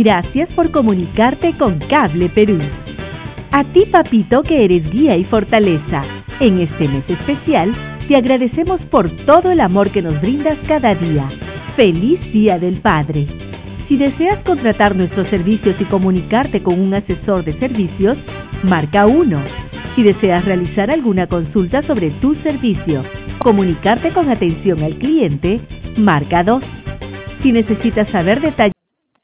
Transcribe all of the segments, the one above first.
Gracias por comunicarte con Cable Perú. A ti, papito, que eres guía y fortaleza. En este mes especial, te agradecemos por todo el amor que nos brindas cada día. ¡Feliz Día del Padre! Si deseas contratar nuestros servicios y comunicarte con un asesor de servicios, marca 1. Si deseas realizar alguna consulta sobre tu servicio, comunicarte con atención al cliente, marca 2. Si necesitas saber detalles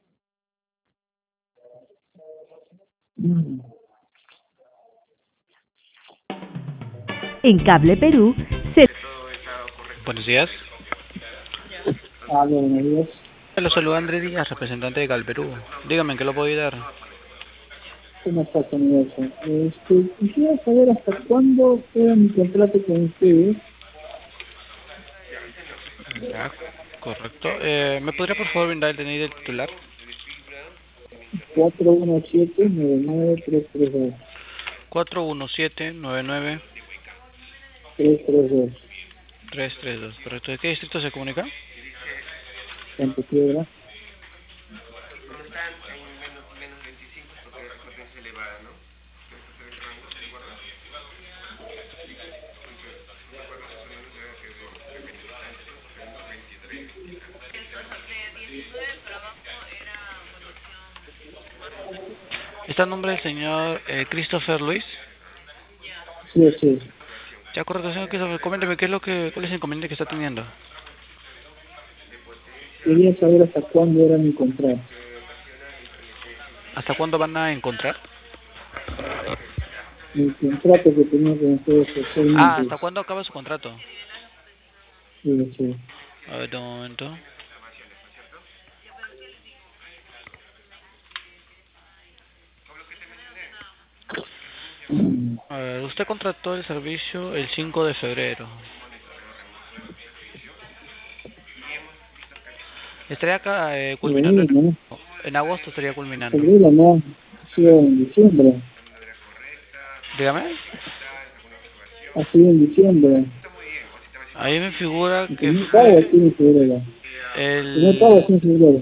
en Cable Perú, Buenos días. Buenos días. Lo saluda Andrés Díaz, representante de Cable Perú. Dígame, ¿en qué lo puedo ayudar? ¿Cómo estás, universo? Quisiera saber hasta cuándo queda mi contrato con ustedes. Ya, correcto. ¿Me podría por favor brindar el DNI del titular? 417-99332. 417-99-332. 332. Correcto. ¿De qué distrito se comunica? Santa Piedra. ¿Está el nombre del señor Christopher Luis? Sí, sí. Ya, correcto, señor Christopher. Coménteme, ¿cuál es el inconveniente que está teniendo? Quería saber hasta cuándo era mi contrato. ¿Hasta cuándo van a encontrar? Mi contrato que tenía con ustedes por 6 meses. ¿hasta cuándo acaba su contrato? Sí, sí. A ver, un momento. A ver, usted contrató el servicio el 5 de febrero. Estaría acá culminando en agosto, estaría culminando. Febrero no, ha sido en diciembre. Dígame. Ha sido en diciembre. Ahí me figura que No pago aquí en febrero. No pago aquí en febrero.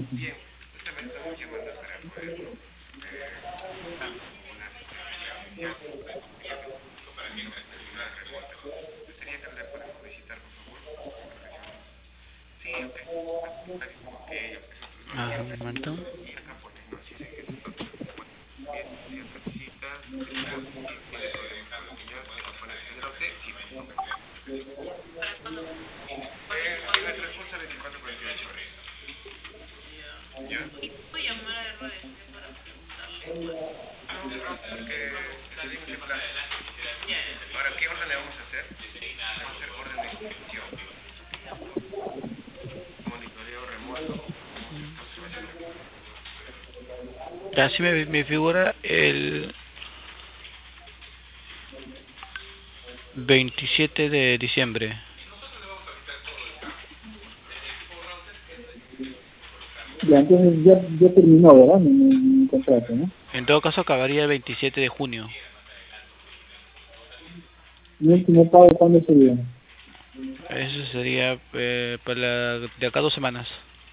Un momento. Ahora, ¿qué orden le vamos a hacer? Vamos a hacer orden de ejecución. Monitoreo remoto. Ya sí me figura el 27 de diciembre. Ya, entonces ya terminó, ¿verdad? Mi contrato, ¿no? En todo caso acabaría el 27 de junio. ¿Mi último pago cuándo sería? Eso sería de acá a 2 semanas.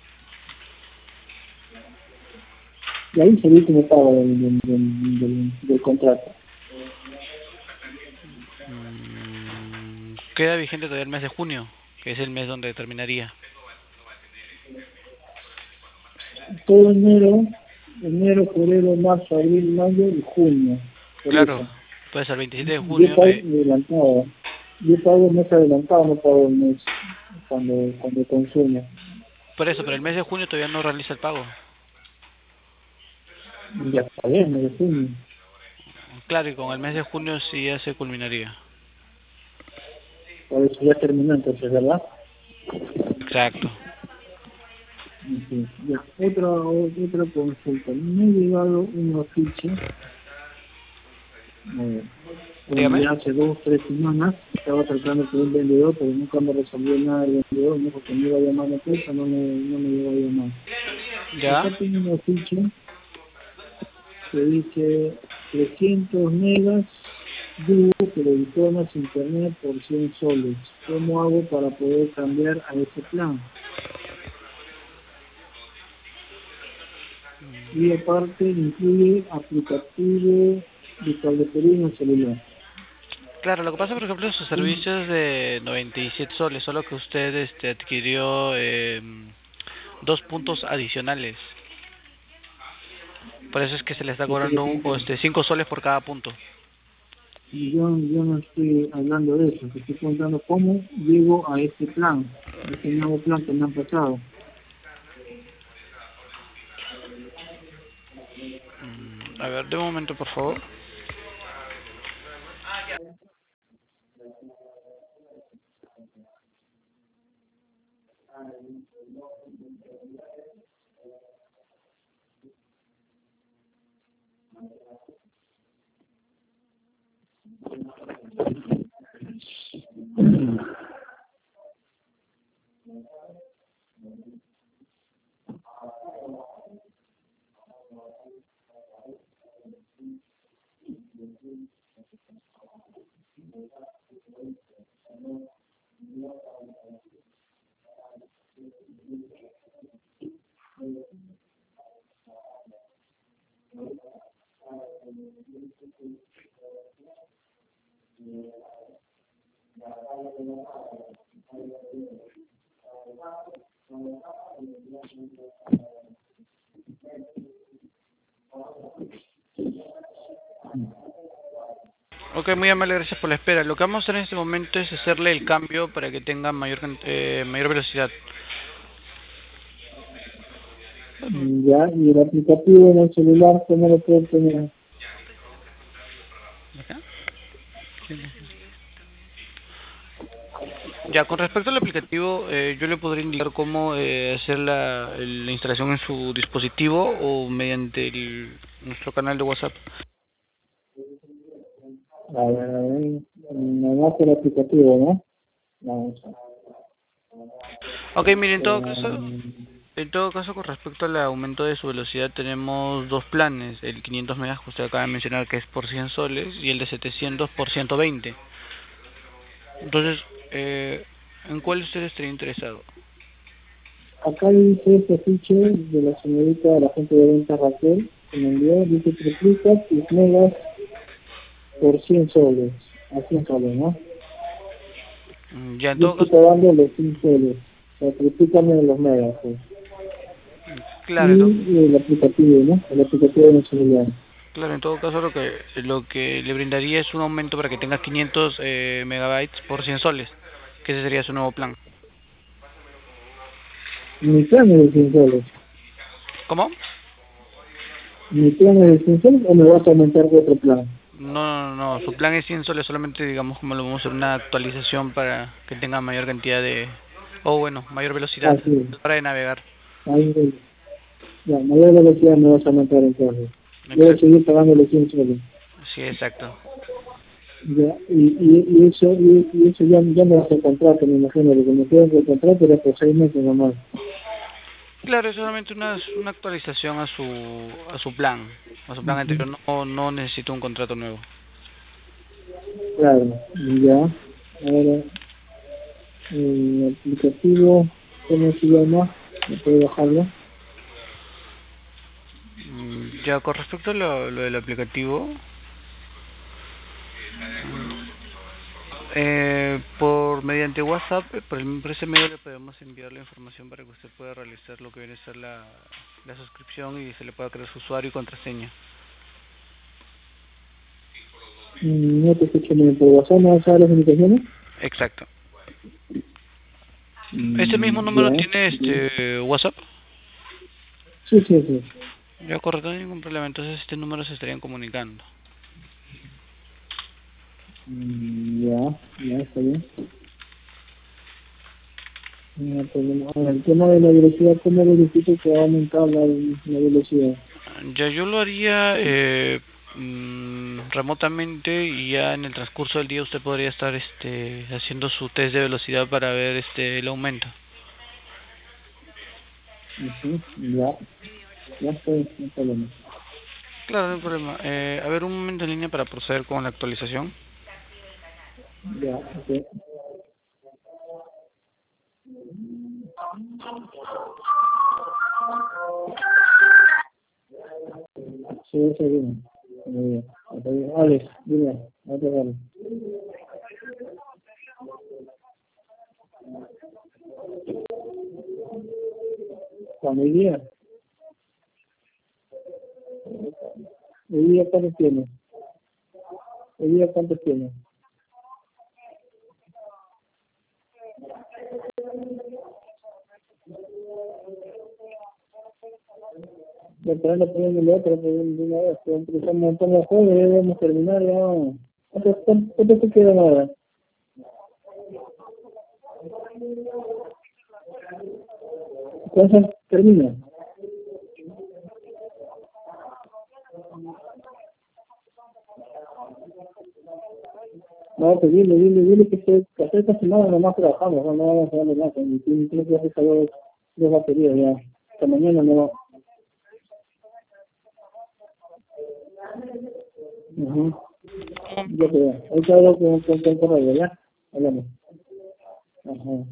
Y ahí es el último pago del contrato. Queda vigente todavía el mes de junio, que es el mes donde terminaría. Todo enero, febrero, marzo, abril, mayo y junio. Claro, puede ser el 27 de junio. Yo pago adelantado. Yo pago el mes adelantado, no pago el mes cuando consumo. Por eso, pero el mes de junio todavía no realiza el pago. Ya está bien, mes de junio. Claro, y con el mes de junio sí ya se culminaría. Por eso ya terminó entonces, ¿verdad? Exacto. Sí. Ya, otra consulta. Me ha llegado un oficio. Dígame. Hace 2 o 3 semanas estaba tratando con un vendedor, pero nunca me resolvió nada el vendedor. Me dijo que me iba a llamar a la empresa, no me iba a llamar. Ya. Acá tengo un oficio que dice 300 megas dúo, pero retornas internet por 100 soles. ¿Cómo hago para poder cambiar a ese plan? Y aparte incluye aplicativo de Cable Perú en el celular. Claro, lo que pasa, por ejemplo, sus servicios de 97 soles, solo que usted adquirió 2 puntos adicionales. Por eso es que se le está cobrando 5 soles por cada punto. Y yo no estoy hablando de eso, te estoy contando cómo llego a este plan, a este nuevo plan que me han pasado. A ver, de un momento, por favor. Ok, muy amable, gracias por la espera. Lo que vamos a hacer en este momento es hacerle el cambio para que tenga mayor velocidad. Ya, y el aplicativo en el celular, ¿cómo lo puedo tener? ¿Acá? Ya, con respecto al aplicativo, yo le podría indicar cómo hacer la instalación en su dispositivo o mediante nuestro canal de WhatsApp. A ver, me va el aplicativo, ¿no? Vamos a Ok, mire, en todo caso, con respecto al aumento de su velocidad, tenemos dos planes. El 500 megas que usted acaba de mencionar, que es por 100 soles, y el de 700 por 120. Entonces, ¿en cuál usted estaría interesado? Acá dice este afiche de la señorita, la gente de venta Raquel, que me envió, dice triplica tus megas por 100 soles, a 100 soles, ¿no? Ya, en Yo todo estoy caso, pagando los 100 soles, o sea, triplícame los megas, pues. claro, Y el aplicativo, ¿no? El aplicativo de mi celular. claro, en todo caso lo que le brindaría es un aumento para que tenga 500 megabytes por 100 soles, que ese sería su nuevo plan. Mi plan es de 100 soles. ¿Cómo? Mi plan es de 100 soles o me vas a aumentar de otro plan. No, su plan es 100 soles, solamente digamos como lo vamos a hacer una actualización para que tenga mayor cantidad o bueno, mayor velocidad Ah, sí. para de navegar. Ahí, ya, mayor velocidad me vas a aumentar entonces. Yo voy a Exacto. seguir pagando los 100 soles. Sí, exacto. Ya, y eso ya me hace el contrato, me imagino, lo que me queda el contrato era por 6 meses nomás. Claro, es solamente una actualización a su plan Ujú. anterior, no necesito un contrato nuevo. Claro, ya. Ahora, el aplicativo, ¿cómo se llama? ¿Me puede bajarlo? Ya, con respecto a lo del aplicativo, mediante WhatsApp, por ese medio le podemos enviar la información para que usted pueda realizar lo que viene a ser la suscripción y se le pueda crear su usuario y contraseña. No te escucho bien, ¿por WhatsApp me vas a dar las indicaciones? Exacto. ¿Ese mismo número Ya, tiene ya. WhatsApp? Sí, sí, sí. Ya, correcto, no hay ningún problema. Entonces este número se estarían comunicando. Ya, está bien. No hay problema. Ahora, el tema de la velocidad, ¿cómo verifico que va a aumentar la velocidad? Ya, yo lo haría remotamente y ya en el transcurso del día usted podría estar haciendo su test de velocidad para ver el aumento. Ujú, ya está bien, no hay problema. Claro, no hay problema. A ver, un momento en línea para proceder con la actualización. Ya, ok. Sí, eso viene. Muy bien. Está bien. Alex, dime, no te vale. Familia, ¿hoy día cuántos tienes? ¿Hoy día cuántos tienes? Ya te van a poner el otro, de una vez, que empezamos un montón de juegos y ya vamos a terminar, ya. ¿Cuánto te queda ahora? ¿Cuánto termina? No, pues dile que esta semana nomás trabajamos, no vamos a darle nada, y creo que ya se salió dos baterías ya, hasta mañana no va. Ya te veo, ahorita hablo con correo, ¿ya? Hablamos. Ajá.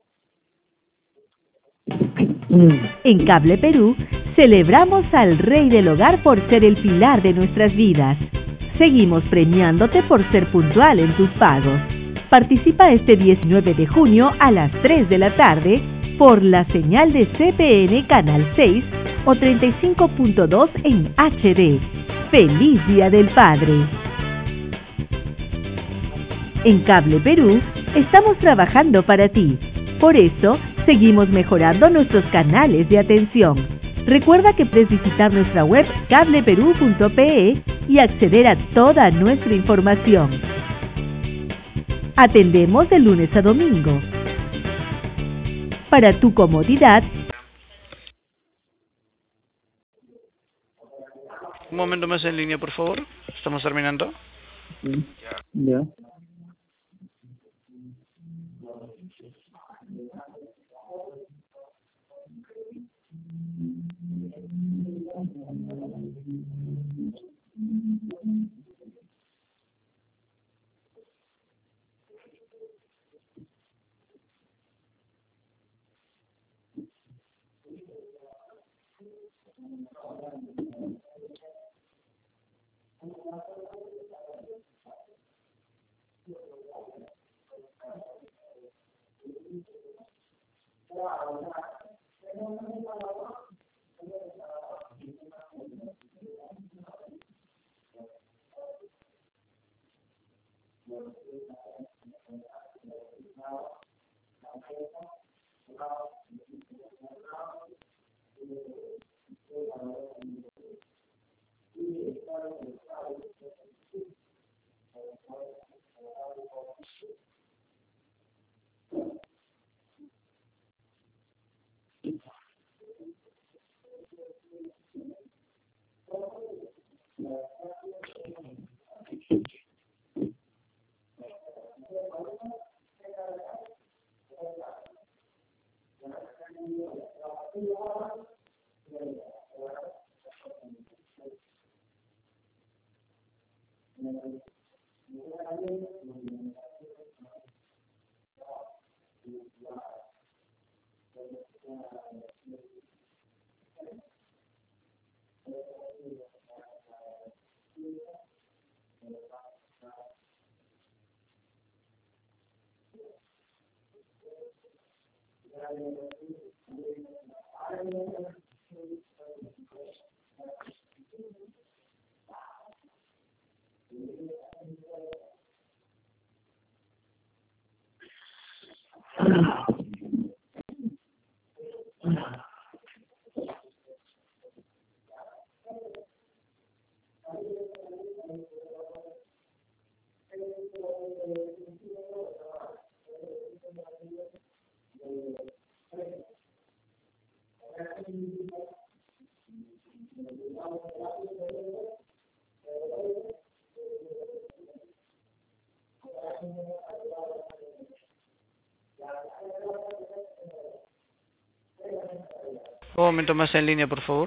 En Cable Perú, celebramos al Rey del Hogar por ser el pilar de nuestras vidas. Seguimos premiándote por ser puntual en tus pagos. Participa este 19 de junio a las 3 de la tarde por la señal de CPN Canal 6 o 35.2 en HD. ¡Feliz Día del Padre! En Cable Perú, estamos trabajando para ti. Por eso, seguimos mejorando nuestros canales de atención. Recuerda que puedes visitar nuestra web cableperú.pe y acceder a toda nuestra información. Atendemos de lunes a domingo. Para tu comodidad, Un momento más en línea, por favor. Estamos terminando. Sí. Ya. Un momento más en línea, por favor.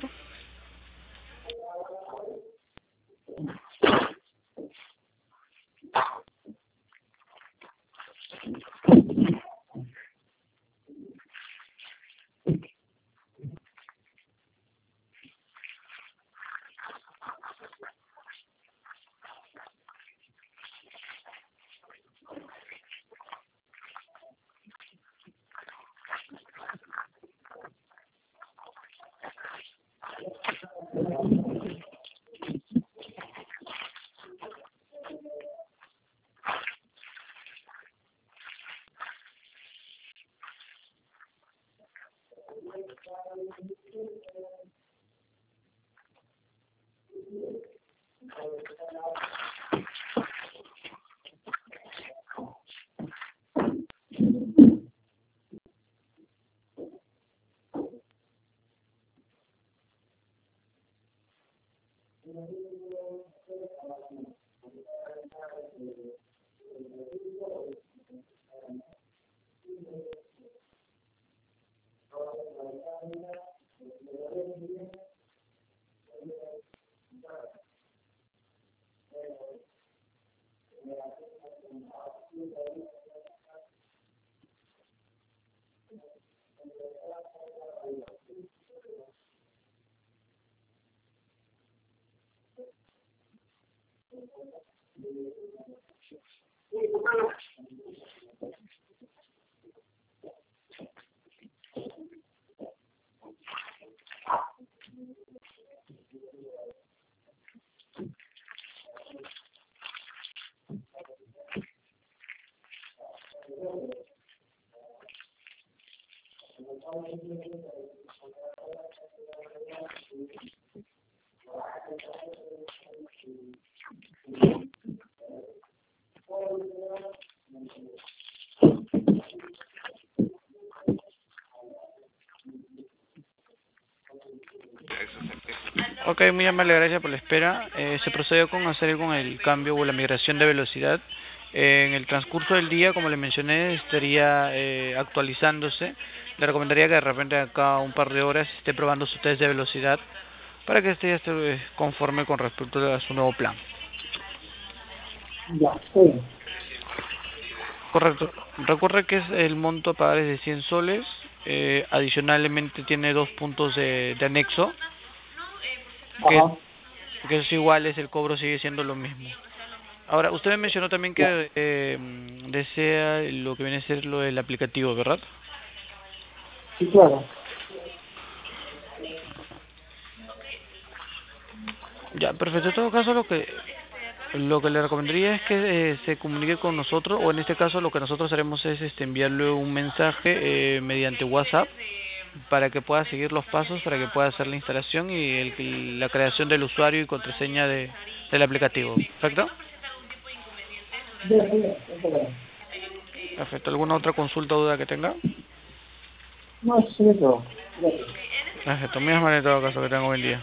Ok, muy amable, gracias por la espera. Se procedió con hacer con el cambio o la migración de velocidad. En el transcurso del día, como le mencioné, estaría actualizándose. Le recomendaría que de repente acá un par de horas esté probando su test de velocidad para que esté ya esté conforme con respecto a su nuevo plan. Ya, está bien. Correcto. Recuerde que es el monto a pagar es de 100 soles. Adicionalmente tiene 2 puntos de anexo, Ajá. que es igual, es el cobro sigue siendo lo mismo. Ahora, usted me mencionó también Ya. que desea lo que viene a ser lo del aplicativo, ¿verdad? Sí, claro. Ya, perfecto. En todo caso, lo que le recomendaría es que se comunique con nosotros, o en este caso lo que nosotros haremos es enviarle un mensaje mediante WhatsApp para que pueda seguir los pasos, para que pueda hacer la instalación y la creación del usuario y contraseña del aplicativo. ¿Perfecto? Ya, está bien, está bien. Perfecto. ¿Alguna otra consulta o duda que tenga? No, eso sería todo. Gracias. Perfecto. Muy amable en todo caso. Que tenga un buen día.